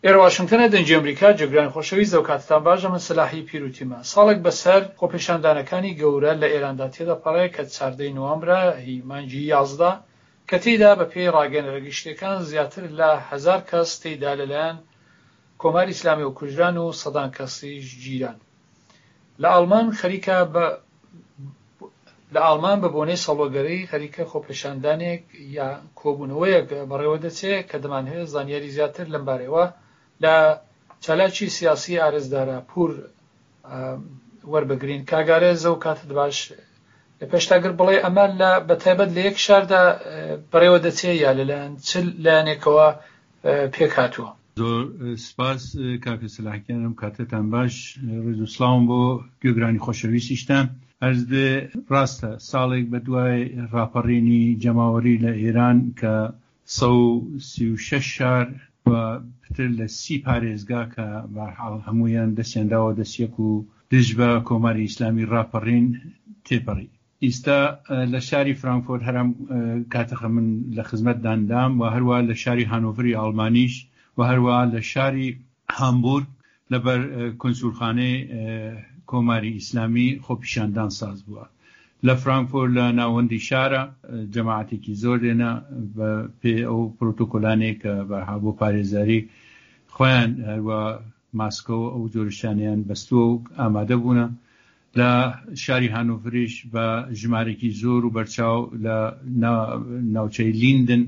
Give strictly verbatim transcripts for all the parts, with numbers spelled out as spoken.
ئێرە واشنگتنە دەنجی ئەمریکا جێگرانی خۆشەویست و کاتتان باشە. من سلاحی پیرروتیمە. ساڵێک بەسەر خۆپێشاندانەکانی گەورە لە ئێراندا تێدەپەڕێ کە چواردەی نوامبرە هی مانگی یازدە کە تێیدا بە پێی ڕاگەنەرە گشتیەکان زیاتر لە هەزار کەس تێیدا لەلایەن کۆماری ئیسلامی و کوژران و سەدان کەسیش گیران. لە ئاڵمان خەریکە بە لە ئاڵمان بە بۆنەی سەڵۆگەرەی خەریکە خۆپێشاندانێک یا کۆبوونەوەیەک بەڕێوە دەچێت کە دەمانهەیە زانیاری زیاتر لەم بارەوە لە چالاکی سیاسی ئارێزدارە پور وەربگرین. کاگارێزە و کاتت باش لە پێشتاگر بڵێ ئەمە لە بەتایبەت لە یەک شاردا بەڕێوە دەچێت یا لەلایەن چل لایەنێکەوە پێک هاتووە؟ زۆر سپاس کاکە سلاحکیانم، کاتتان باش. ڕێز و سڵاوم بۆ گوێگرانی خۆشەویستیشتان. ئەرز بێ ڕاستە ساڵێک بە دوای ڕاپەڕینی جەماوەری لە ئێران کە سە و سی و شەش شار و پتر لە سی پارێزگا کە بەحاڵ هەمویان دەستیانداوە دەستیەک و دژ بە کۆماری ئیسلامی ڕاپەڕین تێپەڕی. ئیستا لە شاری فرانکفۆرت هەرم کاتەخە من لە خزمەت داندام و هەروە لە شاری هانۆڤری ئاڵمانیش و هەروە لە شاری هامبورگ لەبەر کۆنسولخانەی کۆماری ئیسلامی خۆپیشاندان ساز بووە. لە فرانکفۆرت لە ناوەندی شارە جەماعەتێکی زۆر لێنە بە پێ ئەو پرۆتۆکۆلانێک کە بەرها بۆ پارێزاری خۆیان هەروە ماسکۆ ئەو جۆرشانیان بەستووە و ئامادە بوونە. لە شاری هانۆڤریش بە ژمارێکی زۆر و بەرچاو لە ناوچەی لیندن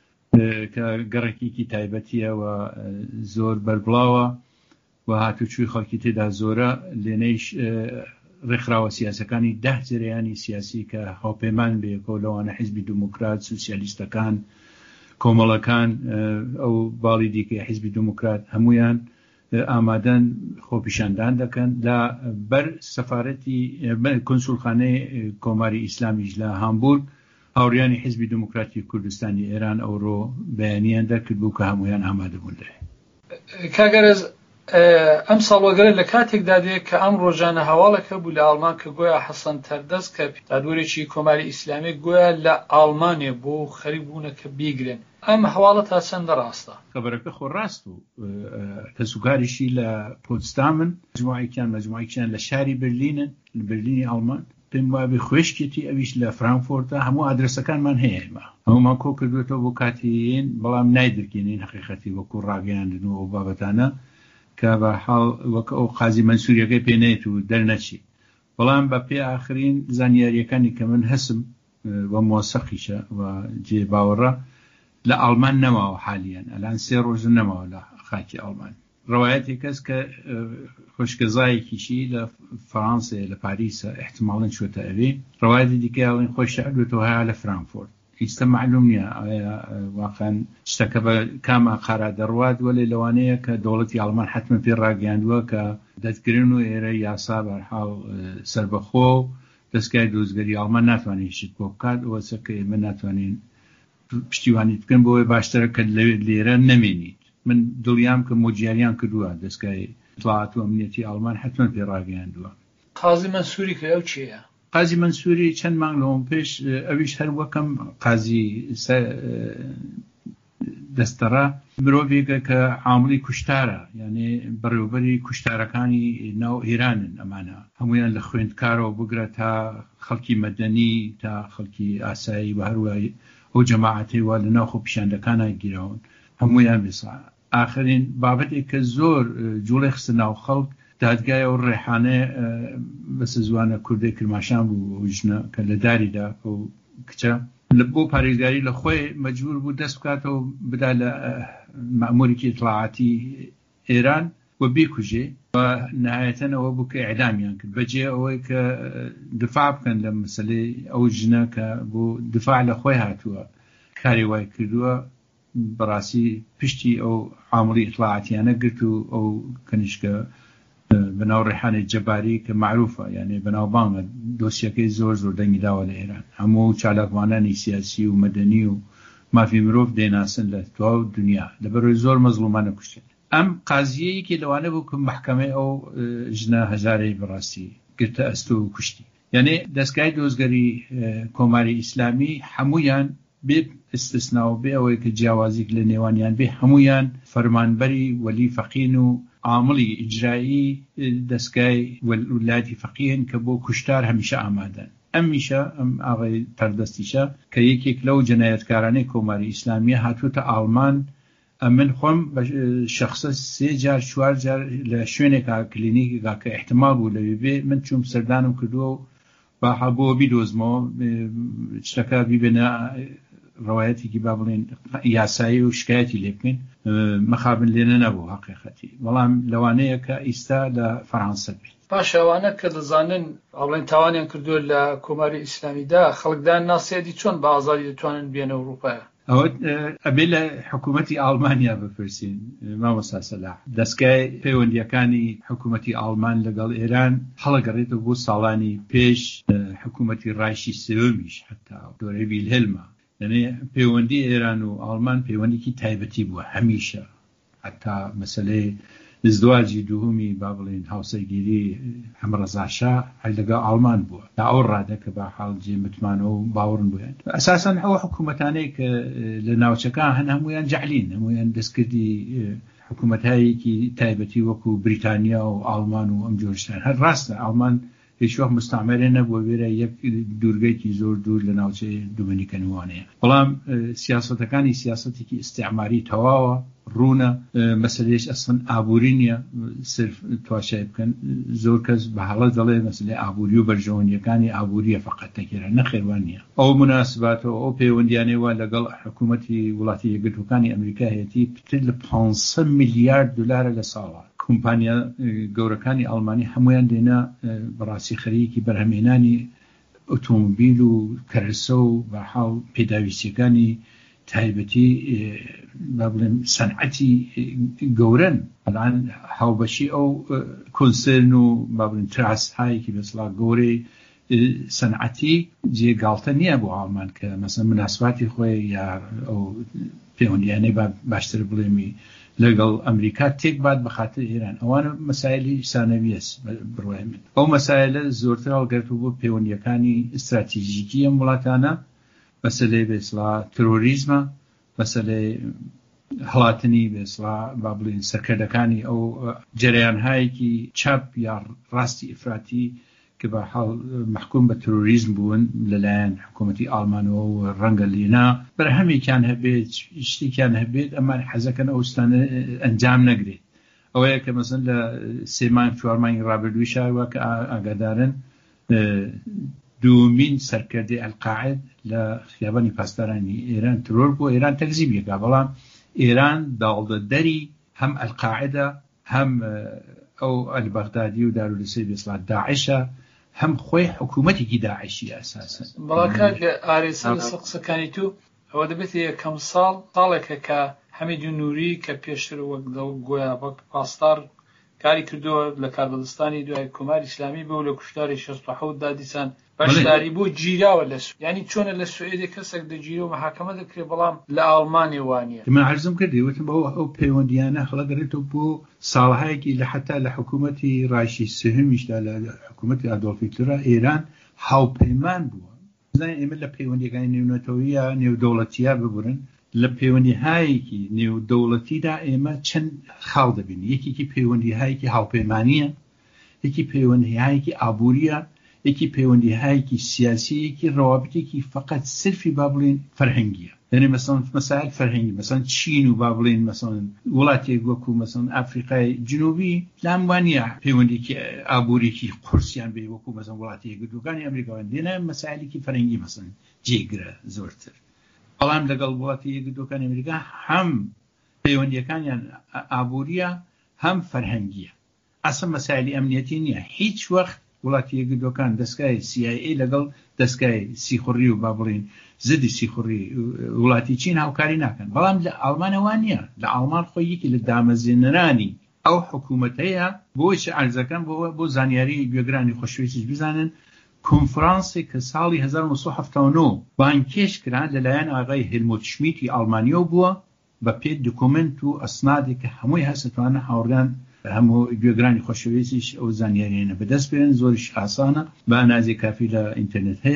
کە گەڕێکێکی تایبەتیە و زۆر بەربڵاوە و هاتوچووی خەڵکی تێدا زۆرە. لێنەیش ڕێکخراوە سیاسەکانی ده جەرەیانی سیاسی کە هاوپەیمان بێکەوە لەوانە حیزبی دموکرات، سوسیالیستەکان، کۆمەڵەکان، ئەو باڵی دیکە حیزبی دموکرات هەمویان ئامادەن خۆپیشاندان دەکەن. لە بەر سەفارەتی کۆنسولخانەی کۆماری ئیسلامیش لە هامبورگ هاوڕیانی حیزبی دموکراتی کوردستانی ئێران ئەوڕۆ بەیانیان دەکرد بوو کە هەمویان ئامادە بوون لێ. کاگەرێز ئەم ساڵوەگەرە لە کاتێکدا دێت کە ئەم ڕۆژانە هەواڵەکە بوو لە ئاڵمان کە گویا حەسەن تەردەست کە دادوەرێکی کۆماری ئیسلامی گویا لە ئاڵمانێ بۆ خەریک بوونە کە بیگرن. ئەم هەواڵە تا چەندە ڕاستە؟ خەبەرەکە خۆ ڕاست و تەسوکاریشی لە پۆتسدامن، مجموعەیەکیان مجموعەیەکیان لە شاری برلینن، لە برلینی ئاڵمان. پێم وابێ خوێشکێتی ئەویش لە فرانکفۆرتە هەموو ئادرسەکانمان هەیە. ئێمە هەمومان کۆ کردوێتەوە بۆ کاتیین، بەڵام نایدرکێنین حقیقەتی وەکو ڕاگەیاندن و بابەتانە کە بەحاڵ وەکە ئەو قازی مەنسووریەکەی پێنێت و دەرنەچی. بەڵام بە پێ ئاخرین زانیاریەکانی کە من هەسم و مۆسەقیشە و جێ باوەڕە لە ئاڵمان نەماوە حالیان، ئەلان سێ ڕۆژ نەماوە لە خاکی ئاڵمان. ڕەوایەتی کەس کە خوشکەزایەکیشی لە فەڕەنسا لە پاریسە احتماڵەن چۆتە ئەوێ، ڕەوایەتی دیکەیاڵین خۆش شەعبێتەوە هەیە لە فرانکفۆرت. ئیستا معلوم نییە ئایا واقعاً شتەکە بە کام ئاقارا دەڕوات، وەلێ لەوانەیە کە دەوڵەتی ئاڵمان حتممە پێ ڕاگەیاندووە کە دەستگرن و ئێرە یاسا بەرحاڵ سەربەخۆ و دەستگای دۆزگەری ئاڵمان ناتوانین شت بۆ بکات. ئەوەسە کە ئێمە ناتوانین پشتیوانی بکەن بۆی باشترە کە لێرە نەمێنیت. من دڵیام کە مۆجیاریان کردووە دەستگای ئیطلاعات و ئەمنیەتی ئاڵمان حتممە پێ ڕاگەیاندووە. قازی مەنسووری کە ئەو چییە؟ قازی مەنسووری چەند مانگ لەوەم پێش ئەویش هەر وەکەم قازی دەستەڕە مرۆڤێکە کە عامڵی کوشتارە، یعنی بەڕێوەبەری کوشتارەکانی ناو ئێرانن. ئەمانە هەمویان لە خوێندکارەوە بگرە تا خەڵکی مەدەنی تا خەڵکی ئاسایی و هەروای ئەو جەماعەتەی وا لە ناو خۆپیشاندەکانە گیراون هەمویان بێسا. ئاخرین بابەتێک کە زۆر جوڵێ خستە ناو خەڵک دادگای ئەو ڕێحانە بەسە زوانە کوردی کرماشان بوو ئەو ژنە کە لە داریدا ئەو کچە لە بۆ پارێزگاری لە خۆی مەجبور بوو دەست بکاتەوە بدا لە مەئموورێکی ئیطلاعاتی ئێران و بیکوژێ و نهایەتەن ئەوە بوو کە ئیعدامیان کرد بەجێ ئەوەی کە دفاع بکەن لە مەسەلەی ئەو ژنە کە بۆ دفاع لە خۆی هاتووە کاری وای کردووە. بەڕاستی پشتی ئەو عامڵی ئیطلاعاتیانە گرت و ئەو کەنیشکە بەناو ڕێحانەی جەباری کە معروفە، یعنی بەناوبانگە دۆسیەکەی زۆر زۆر دەنگی داوە لە ئێران. هەموو چالاکوانانی سیاسی و مەدەنی و مافی مرۆڤ دێناسن لە تواو دنیا لەبەرەوەی زۆر مەزڵومانە کوشتن. ئەم قازیەیەکی لەوانە بوو کە محکەمەی ئەو ژنە هەژارەی بەڕاستی گرتە ئەستۆ و کوشتی. یعنی دەستگای دۆزگەری کۆماری ئیسلامی هەمویان بێ استثنا و بێ ئەوەی کە جیاوازێک لە نێوانیان بێ هەمویان فەرمانبەری وەلی فەقین و عاملی ئیجرایی دەستگای ولاتی فەقیهن کە بۆ کوشتار هەمیشە ئامادەن. ئەمیشە ئەم ئاغای پەردەستیشە کە یەکێک لەو جەنایەتکارانەی کۆماری ئیسلامیە هاتووتە ئالمان. من خۆم شخصە سێ جار چوار جار لە شوێنێکا کلینیکێکا کە احتمال بوو لەوێ بێ من چوم سەردانم کردووە و باحا بۆ بیدۆزمەوە شتەکە بیبێنە ڕەوایەتێکی با بڵێن یاسایی و شکایەتی لێ بکەین مەخابن لێنە نەبوو حەقیقەتی، بەڵام لەوانەیە کە ئیستا لە فەرانسە بێت. باش ئەوانە کە دەزانن ئەڵێن تاوانیان کردووە لە کۆماری ئیسلامیدا خەڵکدان ناسیێتی چۆن بە ئازادی دەتوانن بێنە ئەوروپایە؟ ئەوە ئەبێ لە حکوومەتی ئالمانیا بپرسین مامۆستا سەلاح. دەستگای پەیوەندیەکانی حکوومەتی ئالمان لەگەڵ ئێران هەڵەگەڕێتەوە بۆ ساڵانی پێش حکوومەتی ڕایشی سێوەمیش هەتا دۆرەی ویلهێلمە. یعنی پەیوەندی ئێران و ئالمان پەیوەندێکی تایبەتی بووە هەمیشە، هەتا مەسەلەی ازدواجی دووهمی با بڵێن هاوسەرگیری هەمڕەزاشا هەر لەگەڵ ئالمان بووە تا ئەو ڕادە کە با حاڵجێ متمانە و باوەڕن بوویان. ئەساساً ئەوە حکوومەتانەی کە لە ناوچەکان هەن هەمویان جەعلین، هەمویان دەستکردی حکوومەتایەکی تایبەتی وەکو بریتانیا و ئالمان و ئەم جۆرشتان. هەر ڕاستە ئالمان هیچوەک مستعمرە نەبووە وێرە یەک دوورگەیەکی زۆر دوور لە ناوچەی دومینیکەنوانەیە، بەڵام سیاسەتەکانی سیاسەتێکی ئیستیعماری تەواوە ڕوونە. مەسەلەیەش ئەسڵن ئابووری نییە سرف تواشای بکەن. زۆر کەس بە هەڵە دەڵێ مەسەلەی ئابووری و بەرژەوەندیەکانی ئابووریە فەقەت تەکێرە، نەخێوان نییە. ئەو مناسباتەوە ئەو پەیوەندیانەوە لەگەڵ حکوومەتی وڵاتی یەکگرتووەکانی ئەمریکا هەیەتی پتر لە پانسە میلیارد دلارە لە ساڵە. کۆمپانیا گەورەکانی ئەڵمانی هەمویان دێنە بەڕاستی خەریکی بەرهەمهێنانی ئۆتۆمبیل و کەرسە و بەحاڵ پێداویستیەکانی تایبەتی با بڵێن سەنعەتی گەورەن. بەڵام هاوبەشی ئەو کۆنسێرن و با بڵێن تراس هایەکی بەسڵا گەورەی سەنعەتی جێگاڵتە نییە بۆ ئەڵمان کە مەسەن مناسباتی خۆی یا ئەو پەیوەندیانەی باشتر بڵێمی لەگەڵ ئەمریکا تێک بات بە خاتر ئێران. ئەوانە مەسایلی ثانەویەس بڕوای من. ئەو مەسایلە زۆرتر هەڵگرتووە بۆ پەیوەندیەکانی استراتیژیکی ئەم وڵاتانە، مەسەلەی بێسڵا تۆریزمە، مەسەلەی هەڵاتنی بێسڵا با بڵێن سەرکردەکانی ئەو جەریانهایەکی چاپ یا ڕاستی ئفراتی کە بە حاڵ محکوم بە تۆریزم بوون لەلایەن حکوومەتی ئالمانەوە و ڕەنگە لێنا بەرهەمێکیان هەبێت شتێکیان هەبێت ئەمان حەزەکەن ئەوستانە ئەنجام نەگرێت. ئەوەیە کە مەسەن لە سێمان چوارمانی ڕابردووی شاروا کە ئاگادارن دومین سەرکردەی ئەلقاعید لە خیابانی پاسدارانی ئێران ترۆر بۆ ئێران تەکزیبیەکە، بەڵام ئێران داڵدەدەری هەم ئەلقاعیدە هەم ئەو ئەلبەغدادی و دارولسەی بێسڵات داعشە هەم خۆی حکوومەتێکی داعشی ئەساسن. بەڵاکات لە ئارێسە لەسەر قسەکانی تو ئەوە دەبێت یەکەم ساڵ ساڵێکە کە حەمیدی نووری کە پێشتر وەک گویا وەک پاسدار کاری کردووە لە کاربەدەستانی دوای کۆماری ئیسلامی بۆ لە کوشتاری شەست و حەوت دا دیسان بەشداری بۆ گیراوە لە سو ینی چۆنە لە سوئێدی کەسێک دەگیرە و محاکەمە دەکرێت، بەڵام لە ئاڵمانی وانە. من عەرزم کردی وتم بەوە ئەو پەیوەندیانە هەڵەگەڕێتەوە بۆ ساڵهایەکی لە حتا لە حکوومەتی ڕایشی سێهەمیشدا لە حکوومەتی ئادۆڵف هیتلەر ئێران هاوپەیمان بووە. بزانین ئێمە لە پەیوەندیەکانی نێونەتەوەیە نێودەوڵەتیە ببورن، لە پەیوەندیهایەکی نێودەوڵەتیدا ئێمە چەند خاڵ دەبین. یەکێکی پەیوەندیهایەکی هاوپەیمانیە، یەکی پەیوەندیهایەکی ئابووریە، یەکی پەیوەندیهایەکی سیاسیەکی ڕەوابطێکی فقط سرفی با بڵێن فەرهەنگیە. یعنی مەسەڵەن مەسائل فەرهەنگی مەسەڵەن چین و با بڵێن مەسەڵەن وڵاتێک وەکو مەسەڵەن ئافریقای جنوبی لام وانە پەیوەندێکی ئابووریەکی قورسیان بێ وەکو مەسەڵەن وڵاتی یەکگرتووەکانی ئەمریکاوان دێنە مەسائلێکی فەرهەنگی مەسەڵەن جێگرە زۆرتر. بەڵام لەگەڵ وڵاتی یەکگرتووەکانی ئەمریکا هەم پەیوەندیەکانیان ئابووریە هەم فەرهەنگیە. ئەسڵ مەسائلی ئەمنیەتی نییە. هیچ وەخت وڵاتی یەکگرتووەکان دەستگای سی ئای ئێ لەگەڵ دەستگای سیخوڕی و با بڵێن زدی سیخوڕی وڵاتی چین هاوکاری ناکەن. بەڵام لە ئەڵمانەوە نییە. لە ئەڵمان خۆی یەکی لە دامەزێنەرانی ئەو حکوومەتەیە بۆیش عەرزەکەم بۆ زانیاری گوێگرانی خۆشەویستیش بزانن کنفرانسێک کە ساڵی هەزار و نۆ سەد و هەفتە و نۆ بانکێش کران لەلایەن ئاغای هێلموت شمیتی ئەڵمانیەوە بووە بە پێ دکومنت و ئەسنادێک کە هەمووی هەستوانە هاوردان هەموو گوێگرانی خۆشەویستیش ئەو زانیاریانە بەدەست بێن. زۆریش ئاسانە، بە ئەنازی کافی لە ئینتەرنێت هەیە.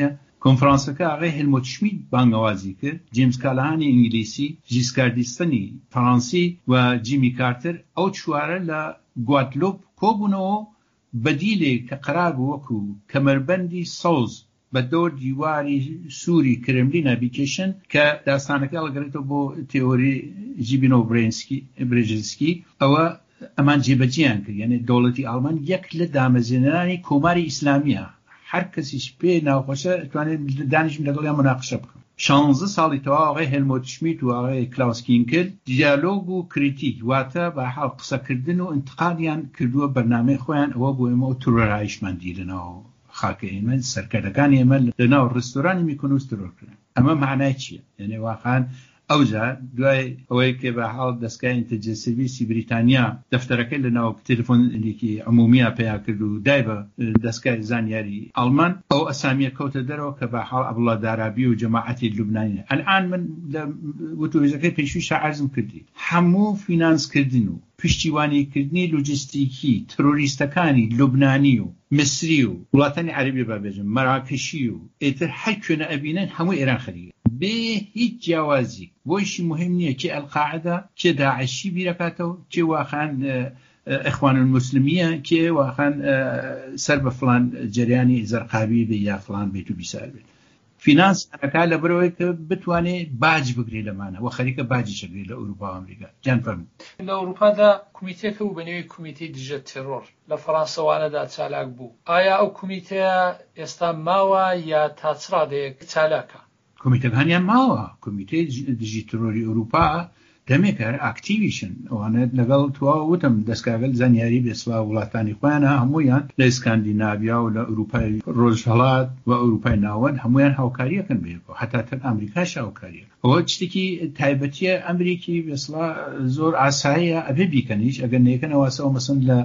کنفرانسەکە ئاغای هێلمۆت شمیت بانگەوازی کرد، جیمز کالهانی ئینگلیسی، ژیسکار دیستنی فەڕەنسی و جیمی کارتر ئەو چوارە لە گواتلۆپ کۆبوونەوە بەدیلێک کە قەرار بوو وەکو کەمەربەندی سەوز بە دۆر دیواری سووری کرملینە بیکێشن کە داستانەکە هەڵگرێتەوە بۆ تێۆری ژیبینۆ برێژنسکی. ئەوە ئەمان جێبەجێیان کرد، یعنی دەوڵەتی ئاڵمان یەک لە دامەزێنەرانی کۆماری ئیسلامیە، هەر کەسیش پێ ناوخۆشە ئەتوانێت دانیشم لەگەڵیان مناقشە بکەم. شانزە ساڵی تەواو ئاغای هێلمۆت شمیت و ئاغای کلاوس کینکل دیالۆگ و کریتیک واتە بە حاڵ قسەکردن و انتقادیان کردووە بەرنامەی خۆیان، ئەوە بۆ ئێمە تورۆرایشمان دیرنەوە خاکە ئێمە سەرکردەکانی ئێمە لەناو ڕستۆرانی میکۆنۆس ترۆرکردن. ئەمە معنای چییە؟ یعنی واقعاً ئەوجا دوای ئەوەی کە بە حاڵ دەستگای ئینتلیجەنس سرویسی بریتانیا دەفتەرەکەی لەناو تەلەفۆنێکی عمومیە پێیا کرد و دای بە دەستگای زانیاری ئەڵمان، ئەو ئەسامیە کەوتە دەرەوە کە بە حاڵ عەبدوڵڵا دارابی و جەماعەتی لوبنانیە. ئەلئان من لە وتۆیزەکەی پێشوویشە عەرزم کردی هەموو فینانسکردن و پشتیوانیکردنی لۆجستیکی ترۆریستەکانی لوبنانی و مصری و وڵاتانی عەرەبی بابێژم مەراکشی و ئیتر هەر کوێنە ئەبینن هەموو ئێران خەریکە بێ هیچ جیاوازی. بۆیشی مهم نییە کێ ئەلقاعدە کێ داعشی بیرەکاتەوە کێ واخان ئەخوان المسلمیە کێ واخان سەر بە فڵان جەریانی زەرقابی بێ یا فڵان بێت و بیسار بێت. فینانس ئەکا لە بەرەوەی کە بتوانێت باج بگرێ لەمانە و خەریکە باجی شەگرێ لە ئەوروپا و ئەمریکا. جان فەرموو. لە ئەوروپادا کومیتێکە بوو بەنێوی کومیتەی دژە تێرۆر لە فەڕەنسەوانەدا چالاک بوو. ئایا ئەو کومیتەیە ئێستا ماوە یا تا چ ڕادەیەک چالاکە؟ کۆمیتەکانیان ماوە. کۆمیتەی دژی ترۆری ئەوروپا دەمێکە ئاکتیویشن ئەوانە لەگەڵ تواوە وتم دەستگاگەل زانیاری بێسوا وڵاتانی خۆیانە هەمویان لە ئیسکاندیناڤیا و لە ئەوروپای ڕۆژهەڵات و ئەوروپای ناوەند هەمویان هاوکاریەکەن بێکەوە، هەتا تەن ئەمریکاش هاوکاریە. ئەوە شتێکی تایبەتیە ئەمریکی بێسڵا زۆر ئاساییە ئەبێ بیکەنیش ئەگەر نەیەکەنەوەسەوە مەسن لە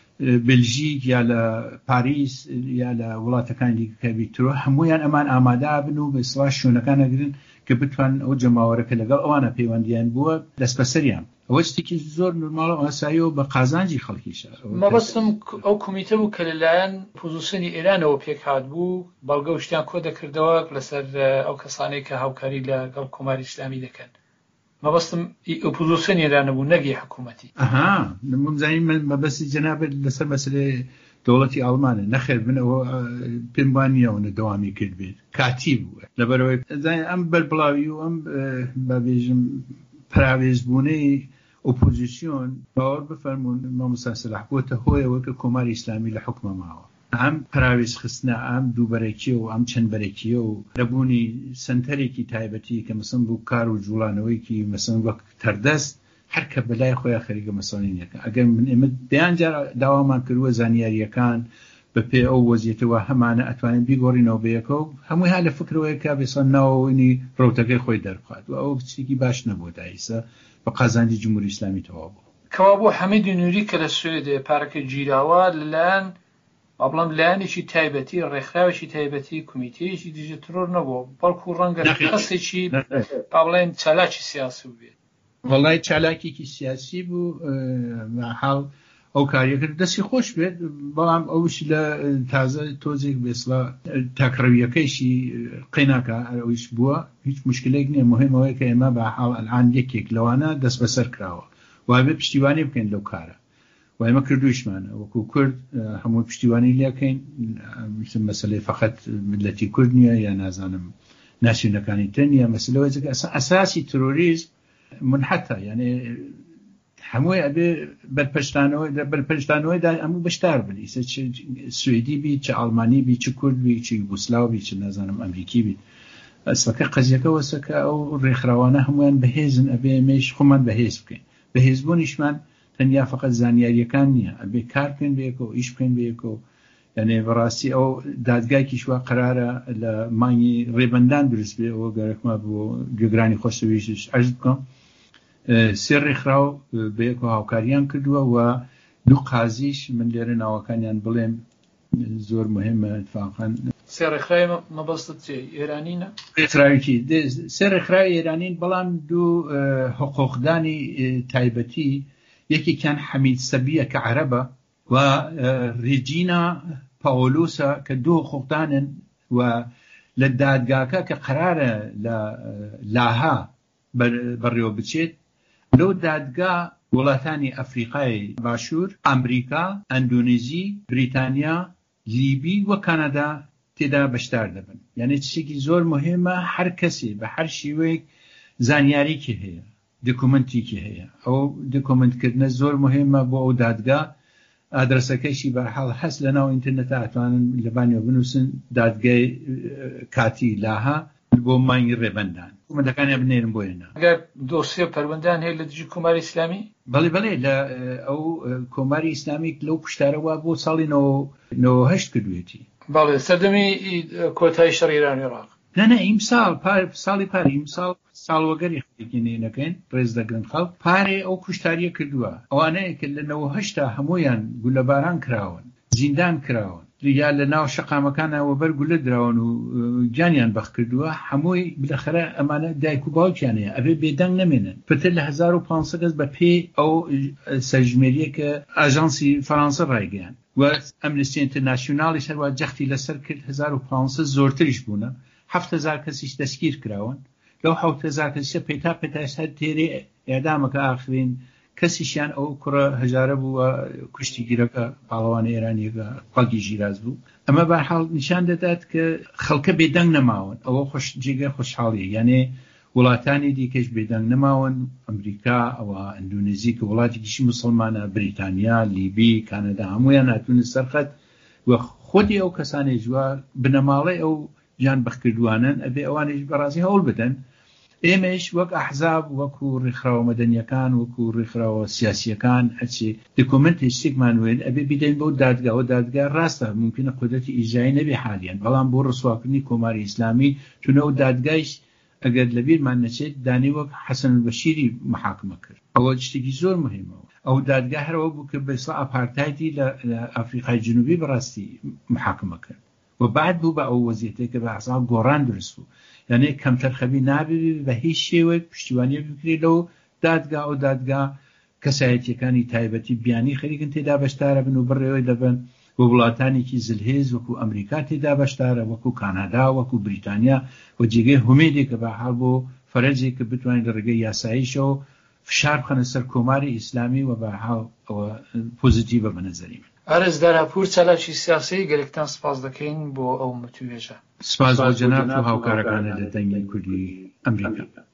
بلژیک یا لە پاریس یا لە وڵاتەکانی دیکە بیترۆ هەمویان ئەمان ئامادە بن و بێسڵا شوێنەکان ئەگرن کە بتوان ئەو جەماوەرەکە لەگەڵ ئەوانە پەیوەندیان بووە دەست بەسەریان. ئەوە شتێکی زۆر نورماڵە و ئاساییەوە بە قازانجی خەڵکیشە. مەبەستم ئەو کومیتە بوو کە لەلایەن پۆزیسیۆنی ئێرانەوە پێکهات بوو، بەڵگە و شتیان کۆ دەکردەوە لەسەر ئەو کەسانەی کە هاوکاری لەگەڵ کۆماری ئیسلامی دەکەن. مەبەستم ئۆپۆزیسیۆنی ئێرانە بوو نەگی حکوومەتی. ئەها مزانین مەبەستی جەنابەت لەسەر مەسەلەی دەوڵەتی ئەڵمانە نەخێر بن ئەوە پێم وانییەوە دەوامی کرد بێت کاتی بووە لەبەرەوەی ئەم بەربڵاوی و ئەم بابێژم پراوێزبوونەی ئۆپۆزیسیۆن باوەڕ بفەرمونون مامۆستا سەلاح بۆتە هۆیەوە کە کۆماری ئیسلامی لە حوکمە ماوە. ئەم پراوێز خستنە ئەم دووبەرەکیە و ئەم چەندبەرەکیە و لەبوونی سنتەرێکی تایبەتی کە مەسن بوو کار و جوڵانەوەیکی مەسن وەک تەردەست هەرکە بەلای خۆیان خەریکە مەسەڵینەکە. ئەگەر من ئێمە دەیانجار داوامان کردووە زانیاریەکان بە پێ ئەو وەزیەتەوە هەمانە ئەتوانین بیگۆڕینەوە بەیەکەوە هەمووی ها لە فکرەوەی کا بێسان ناوەوەنی ڕوتەکەی خۆی دەرخوات و ئەو کچێکی باش نەبووە دایسە بە قازانجی جمهوری ئیسلامی تەواو بوو. کەوا بۆ حەمیدی نووری کە لە سوێدێ پارەکە گیراوە لەلایەن بەڵام لایەنێکی تایبەتی ڕێکخراوێکی تایبەتی کومیتەیەکی دژە ترۆر نەبووە، بەڵکو ڕەنگە قسێکی پاڵێن چالاکی سیاسی بێت. وەڵای چالاکێکی سیاسی بوو حاڵ ئەو کاریەکرد دەستی خۆش بێت، بەڵام ئەوش لە تازە تۆزێک بێسڵا تاکڕەویەکەیشی قیناکە ئەوش بووە هیچ مشکلێک نییە. مهمەوەی کە ئێمە بە حاڵ ئەلعان یەکێک لەوانە دەست بەسەر کراوە وابێ پشتیوانی بکەین لەو کارە و ئێمە کردویشمانە وەکو کورد هەموو پشتیوانی لەکەین مەسلەی فقط ملەتی کورد نییە یا نازانم ناسیۆنەکانی تر نییە مەسلەوەی ئەساسی ترۆریزم منحتە یعنی هەمووی ئەبێ بەرپەشتانەوەی بەرپەشتانەوەیدا هەموو بەشدار بن ئیسە چ سوێدی بی چ ئەڵمانی بی چ کورد بی چ یوگۆسلاو بی چ نازانم ئەمریکی بی ئەسڵەکە قەزیەکە وەسەکە ئەو ڕێکخراوانە هەمویان بەهێزن ئەبێ ئێمەش خۆمان بەهێز بکەین. بەهێزبوونیشمان تەنیا فقط زانیاریەکان نییە ئەبێ کار بکەین بەیەکەوە ئیش بکەین بەیەکەوە. یعنی بەڕاستی ئەو دادگایکیش وا قرارە لە مانگی ڕێبەندان دروست بێ ئەوە گەرەکمە بۆ گوێگرانی خۆشەویستیش عەرز بکەم سێ ڕێکخراو بەیەکەوە هاوکاریان کردووە و دوو قازیش من لێرە ناوەکانیان بڵێم زۆر مهمە اتفاقاً. سێ ڕێکخراوی مەبەستت چێ ئێرانینە؟ ڕێکخراوێکی سێ ڕێکخراوی ئێرانین بەڵام دوو حقوقدانی تایبەتی یەکێکیان حەمید سەبیە کە عەرەبە و ریجینا پاولوسا کە دوو حقوقدانن و لە دادگاکە کە قرارە لە لاها بەڕێوە بچێت لەو دادگا وڵاتانی ئەفریقای باشوور، ئەمریکا، ئەندونیزی، بریتانیا، لیبی و کانادا تێدا بەشدار دەبن. یعنی چیزێکی زۆر مهمە هەر کەسێ بە هەر شیوەیەک زانیاریکی هەیە، دکومنتێکی هەیە. ئەو دکومنتکردنە زۆر مهمە بۆ ئەو دادگا. ئادرسەکەیشی بەرحاڵ هەست لە ناو ئینترنێتە ئەتوانن لەبانیەوە بنووسن دادگای کاتی لاها بۆ مانگی ڕێبەندان کومەندەکانیان بنێرن بۆ هێنا. ئەگەر دۆسیە پەروەندەیان هەیە لە دژی کۆماری ئیسلامی؟ بەڵێ بەڵێ لە ئەو کۆماری ئیسلامی لەو پشتارەوە بۆ ساڵی نۆ هەشت کردوێتی. بەڵێ سەردەمی کۆتایی شەڕی ئێران و عێراق. نەنە ئیمساڵ ساڵی پارە ئیمساڵ ساڵوەگەری خەڵکینێنەکەن ڕێز دەگرن خەڵک پارێ ئەو کوشتاریە کردووە. ئەوانەیە کە لە نۆ هەشتا هەمویان گولەباران کراون، زیندان کراون، یا لە ناو شەقامەکانەوە بەر گولە دراون و گیانیان بەخ کردووە. هەمووی بلەخرە ئەمانە دایک و باوکیانەیە ئەبێ بێدەنگ نەمێنن. پتر لە هەزار و پانسەد کەس بە پێی ئەو سەرژمێریە کە ئاژانسی فەڕەنسا ڕایگەیان و ئەمنستی ئینتەرناسیۆناڵیش هەروە جەختی لەسەر کرد. هەزار و پانسەد زۆرتریش بوونە، هەفت هەزار کەسیش دەستگیر کراون. لەو حەوت هەزار کەسیشە پێتا پێتاش هەر تێرێ ئێدامەکە ئاخرین کەسیشیان ئەو کوڕە هەژارە بووە کوشتی گیرەکە پاڵەوانی ئێرانیەکە قەڵگی ژیراز بوو. ئەمە بەرحاڵ نیشان دەدات کە خەڵکە بێدەنگ نەماون. ئەوە خۆش جێگە خۆشحاڵیە، یعنی وڵاتانی دیکەش بێدەنگ نەماون. ئەمریکا، ئەوە ئەندونیزی کە وڵاتێکیشی موسڵمانە، بریتانیا، لیبی، کانادا هەمویان هاتوونە سەرخەت و خۆتی ئەو کەسانی جووە بنەماڵی ئەو جان بەخکردوانن ئەبێ ئەوانش بەڕازی هەوڵ بدەن. ئێمەش وەک ئەحزاب، وەکو ڕێکخراوە مەدەنیەکان، وەکو ڕێکخراوە سیاسیەکان هەرچی دکومنتی شتێکمان وێن ئەبێ بیدەین بۆ دادگا. و دادگا ڕاستە ممکنە قودرەتی ئیجرایی نەبێ حالیان، بەڵام بۆ ڕسواکردنی کۆماری ئیسلامی چونە ئەو دادگایش ئەگەر لەبیرمان نەچێت دانی وەک حەسەن البەشیری محاکمە کرد. ئەوە شتێکی زۆر مهمەوە. ئەو دادگا هەرەوە بوو کە بەسڵ ئاپارتایدی لە ئەفریقای جنوبی بەڕاستی محاکمە کرد و بعد بوو بە ئەو وەزیەتێک کە بە حساب گۆڕان دروست بوو. یعنی کەمتەرخەبی نابێت بە هیچ شێوەیەک پشتیوانی بکرێت لەو دادگا. ئەو دادگا کەسایەتیەکانی تایبەتی بیانی خەریکن تێدا بەشدارە بن و بڕێوەی دەبن. بۆ وڵاتانێکی زلهێز وەکو ئەمریکا تێدا بەشدارە، وەکو کانادا، وەکو بریتانیا و جێگەی هومێدێکە بەحاڵ بۆ فەرەجێک کە بتوانین لە ڕێگەی یاساییشەوە فشار بخەنە سەر کۆماری ئیسلامی و بەحاڵ ئەوە پۆزیتیڤە بە نەزەری من. ئارەز داراپور چالاکی سیاسی گەلێکتان سپاس دەکەین بۆ ئەو متوێژە. سپاس بۆ جەناب و هاوکارەکانە لە دەنگی کوردی ئەمریکا.